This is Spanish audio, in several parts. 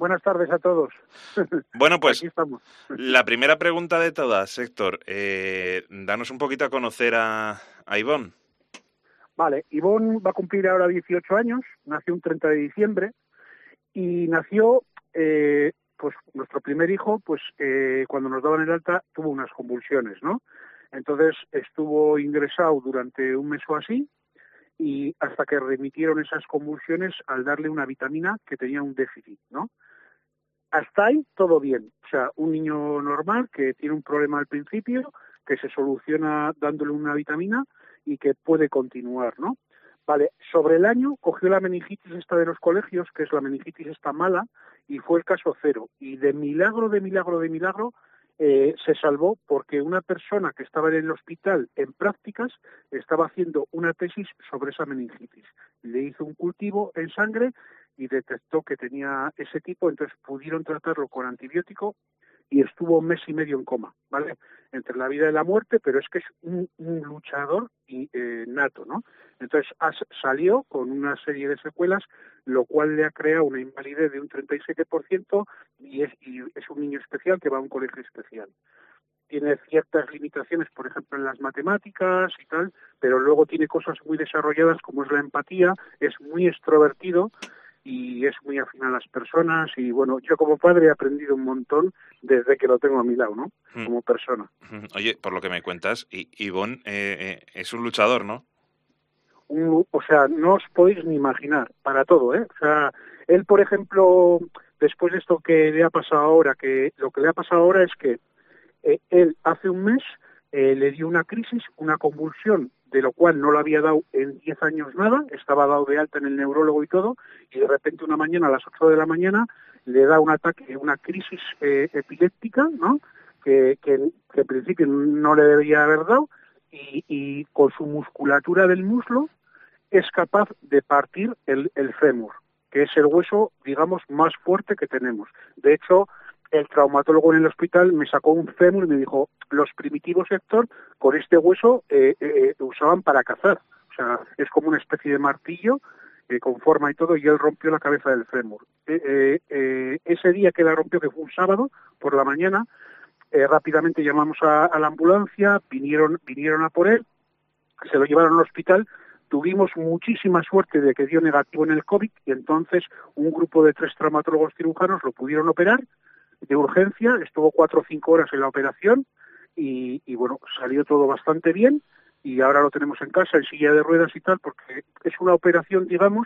Buenas tardes a todos. Bueno, pues Aquí estamos. la primera pregunta de todas, Héctor. Danos un poquito a conocer a Ivonne. Vale, Ivonne va a cumplir ahora 18 años, nació un 30 de diciembre y nació, pues nuestro primer hijo, pues cuando nos daban el alta tuvo unas convulsiones, ¿no? Entonces estuvo ingresado durante un mes o así y hasta que remitieron esas convulsiones al darle una vitamina que tenía un déficit, ¿no? Hasta ahí todo bien. O sea, un niño normal que tiene un problema al principio, que se soluciona dándole una vitamina y que puede continuar, ¿no? Vale, sobre el año cogió la meningitis esta de los colegios, que es la meningitis esta mala, y fue el caso cero. Y de milagro, se salvó porque una persona que estaba en el hospital en prácticas estaba haciendo una tesis sobre esa meningitis. Le hizo un cultivo en sangre y detectó que tenía ese tipo, entonces pudieron tratarlo con antibiótico y estuvo un mes y medio en coma, ¿vale? Entre la vida y la muerte, pero es que es un luchador nato, ¿no? Entonces salió con una serie de secuelas, lo cual le ha creado una invalidez de un 37% y es un niño especial que va a un colegio especial. Tiene ciertas limitaciones, por ejemplo, en las matemáticas y tal, pero luego tiene cosas muy desarrolladas como es la empatía, es muy extrovertido y es muy afín a las personas y bueno, yo como padre he aprendido un montón desde que lo tengo a mi lado, ¿no? Como persona. Oye, por lo que me cuentas, Ivonne es un luchador, ¿no? O sea, no os podéis ni imaginar, para todo, ¿eh? O sea, él, por ejemplo, después de esto que le ha pasado ahora, que lo que le ha pasado ahora es que él hace un mes le dio una crisis, una convulsión, de lo cual no lo había dado en 10 años nada, estaba dado de alta en el neurólogo y todo, y de repente una mañana a las 8 de la mañana le da un ataque, una crisis epiléptica, ¿no? Que en principio no le debería haber dado, y con su musculatura del muslo es capaz de partir el fémur, que es el hueso, digamos, más fuerte que tenemos. De hecho, el traumatólogo en el hospital me sacó un fémur y me dijo, los primitivos, Héctor, con este hueso usaban para cazar. O sea, es como una especie de martillo con forma y todo, y él rompió la cabeza del fémur. Ese día que la rompió, que fue un sábado, por la mañana, rápidamente llamamos a la ambulancia, vinieron a por él, se lo llevaron al hospital. Tuvimos muchísima suerte de que dio negativo en el COVID y entonces un grupo de 3 traumatólogos cirujanos lo pudieron operar de urgencia, estuvo 4 o 5 horas en la operación y bueno, salió todo bastante bien y ahora lo tenemos en casa en silla de ruedas y tal, porque es una operación, digamos,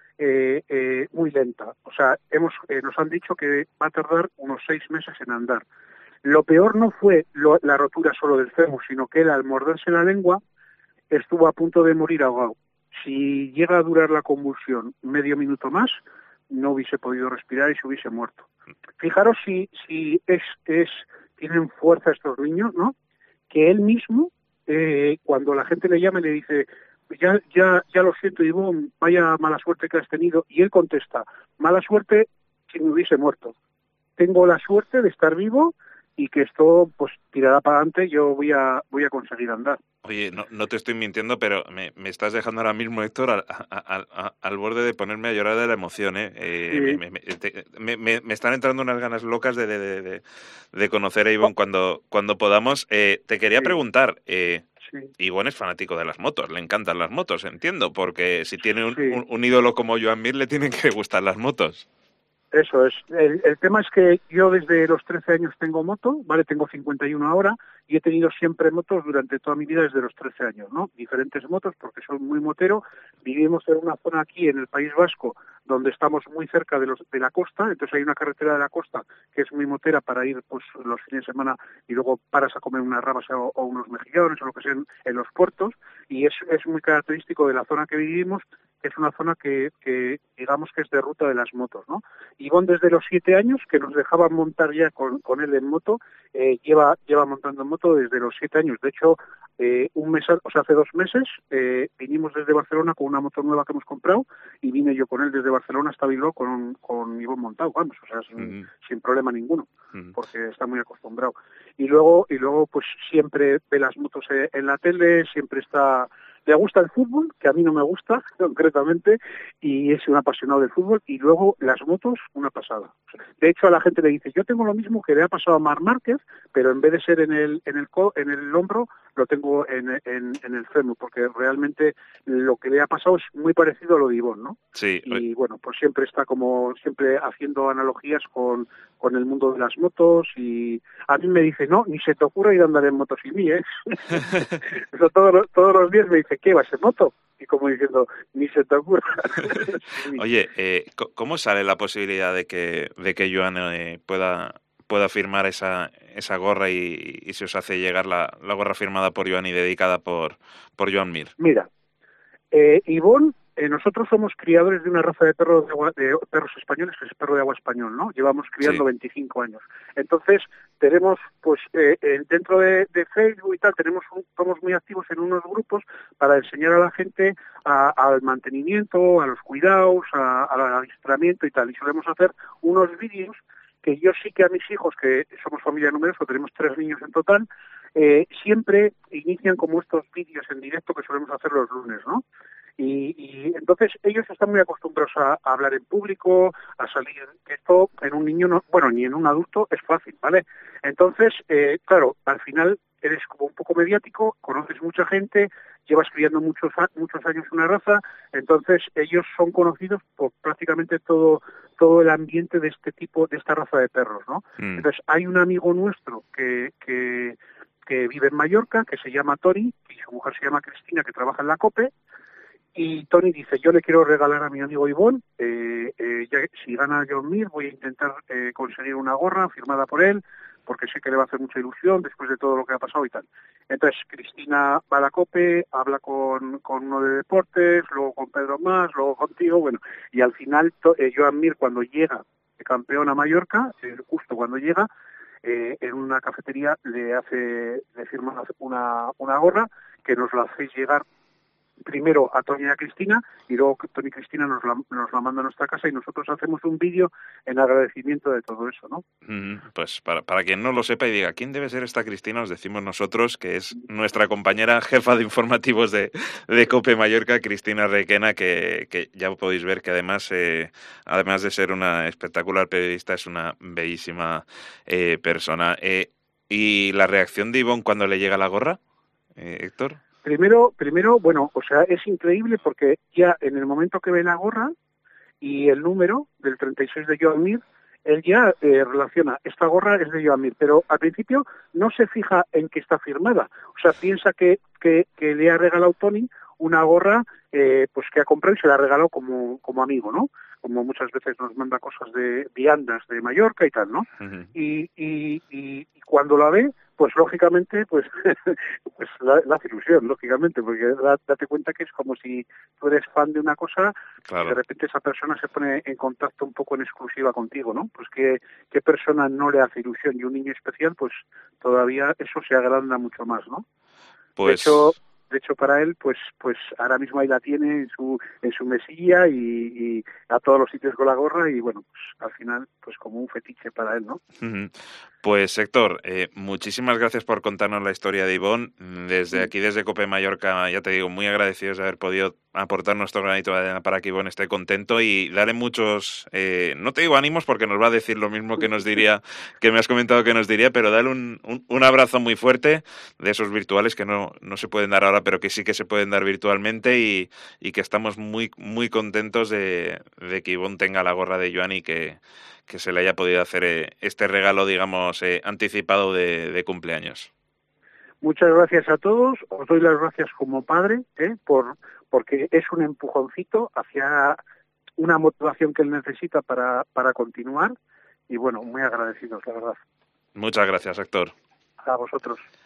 muy lenta. O sea, nos han dicho que va a tardar unos 6 meses en andar. Lo peor no fue la rotura solo del fémur, sino que él al morderse la lengua estuvo a punto de morir ahogado. Si llega a durar la convulsión medio minuto más, no hubiese podido respirar y se hubiese muerto. Fijaros si tienen fuerza estos niños, ¿no? Que él mismo, cuando la gente le llama y le dice, ya lo siento, Ivonne, vaya mala suerte que has tenido, y él contesta, mala suerte si me hubiese muerto. Tengo la suerte de estar vivo y que esto pues tirará para adelante, yo voy a conseguir andar. Oye, no te estoy mintiendo, pero me estás dejando ahora mismo, Héctor, al borde de ponerme a llorar de la emoción, ¿eh? Sí, Me están entrando unas ganas locas de conocer a Ivonne cuando podamos. Te quería sí, preguntar, sí, Ivonne es fanático de las motos, le encantan las motos, entiendo, porque si tiene sí. un ídolo como Joan Mir, le tienen que gustar las motos. Eso es. El tema es que yo desde los 13 años tengo moto, ¿vale? Tengo 51 ahora y he tenido siempre motos durante toda mi vida desde los 13 años, ¿no? Diferentes motos porque soy muy motero. Vivimos en una zona aquí en el País Vasco donde estamos muy cerca de la costa, entonces hay una carretera de la costa que es muy motera para ir pues los fines de semana y luego paras a comer unas rabas o unos mejillones o lo que sea en los puertos y es muy característico de la zona que vivimos, que es una zona que digamos que es de ruta de las motos, ¿no? Ivonne desde los 7 años, que nos dejaban montar ya con él en moto, lleva montando en moto desde los 7 años. De hecho, hace 2 meses vinimos desde Barcelona con una moto nueva que hemos comprado y vine yo con él desde Barcelona hasta Bilbao con Ivonne montado, vamos, o sea, sin problema ninguno, porque está muy acostumbrado. Y luego pues siempre ve las motos en la tele, siempre está le gusta el fútbol, que a mí no me gusta concretamente, y es un apasionado del fútbol, y luego las motos, una pasada. De hecho, a la gente le dice, yo tengo lo mismo que le ha pasado a Marc Márquez, pero en vez de ser en el hombro, lo tengo en el fémur, porque realmente lo que le ha pasado es muy parecido a lo de Ivonne, ¿no? Sí. Y bueno, pues siempre está como siempre haciendo analogías con el mundo de las motos, y a mí me dice, no, ni se te ocurra ir a andar en moto sin mí, ¿eh? Eso todos los días me dice, ¿qué vas en moto? Y como diciendo, ni se te ocurra. Oye, ¿cómo sale la posibilidad de que Joan pueda firmar esa gorra y se os hace llegar la gorra firmada por Joan y dedicada por Joan Mir? Mira, Ivonne, nosotros somos criadores de una raza de perros perros españoles, que es perro de agua español, ¿no? Llevamos criando 25 años. Entonces, tenemos, pues, dentro de Facebook y tal, somos muy activos en unos grupos para enseñar a la gente al mantenimiento, a los cuidados, al adiestramiento y tal. Y solemos hacer unos vídeos que yo sí que a mis hijos, que somos familia numerosa, tenemos 3 niños en total, siempre inician como estos vídeos en directo que solemos hacer los lunes, ¿no? Y entonces ellos están muy acostumbrados a hablar en público, a salir, que esto en un niño, no, bueno, ni en un adulto es fácil, ¿vale? Entonces, claro, al final eres como un poco mediático, conoces mucha gente, llevas criando muchos años una raza, entonces ellos son conocidos por prácticamente todo el ambiente de este tipo, de esta raza de perros, ¿no? Entonces hay un amigo nuestro que vive en Mallorca, que se llama Tony, y su mujer se llama Cristina, que trabaja en la COPE, y Tony dice, yo le quiero regalar a mi amigo Ivonne, si gana Joan Mir, voy a intentar conseguir una gorra firmada por él, porque sé que le va a hacer mucha ilusión después de todo lo que ha pasado y tal. Entonces Cristina va a la COPE, habla con uno de deportes, luego con Pedro Mas, luego contigo, bueno, y al final Joan Mir, cuando llega de campeón a Mallorca, justo cuando llega, en una cafetería le firma una gorra que nos la hacéis llegar primero a Tony y a Cristina, y luego Tony y Cristina nos la manda a nuestra casa y nosotros hacemos un vídeo en agradecimiento de todo eso, ¿no? Pues para quien no lo sepa y diga, ¿quién debe ser esta Cristina? Os decimos nosotros, que es nuestra compañera jefa de informativos de COPE Mallorca, Cristina Requena, que ya podéis ver que además de ser una espectacular periodista, es una bellísima persona. ¿Y la reacción de Ivonne cuando le llega la gorra, Héctor? Primero, bueno, o sea, es increíble porque ya en el momento que ve la gorra y el número del 36 de Joan Mir, él ya relaciona, esta gorra es de Joan Mir, pero al principio no se fija en que está firmada, o sea, piensa que le ha regalado Tony una gorra pues que ha comprado y se la ha regalado como amigo, ¿no? Como muchas veces nos manda cosas de viandas de Mallorca y tal, ¿no? Uh-huh. Y cuando la ve, pues lógicamente, pues la hace ilusión, lógicamente, porque date cuenta que es como si tú eres fan de una cosa, claro, y de repente esa persona se pone en contacto un poco en exclusiva contigo, ¿no? Pues qué persona no le hace ilusión, y un niño especial, pues todavía eso se agranda mucho más, ¿no? Pues... De hecho para él, pues ahora mismo ahí la tiene en su mesilla y a todos los sitios con la gorra, y bueno, pues al final, pues como un fetiche para él, ¿no? Uh-huh. Pues Héctor, muchísimas gracias por contarnos la historia de Ivonne. Desde aquí, desde COPE Mallorca, ya te digo, muy agradecidos de haber podido aportar nuestro granito de arena para que Ivonne esté contento y darle muchos, no te digo ánimos porque nos va a decir lo mismo que nos diría, que me has comentado que nos diría, pero darle un abrazo muy fuerte de esos virtuales que no se pueden dar ahora, pero que sí que se pueden dar virtualmente, y que estamos muy, muy contentos de que Ivonne tenga la gorra de Joan y que se le haya podido hacer este regalo, digamos, anticipado de cumpleaños. Muchas gracias a todos, os doy las gracias como padre, porque es un empujoncito hacia una motivación que él necesita para continuar, y bueno, muy agradecidos, la verdad. Muchas gracias, Héctor. A vosotros.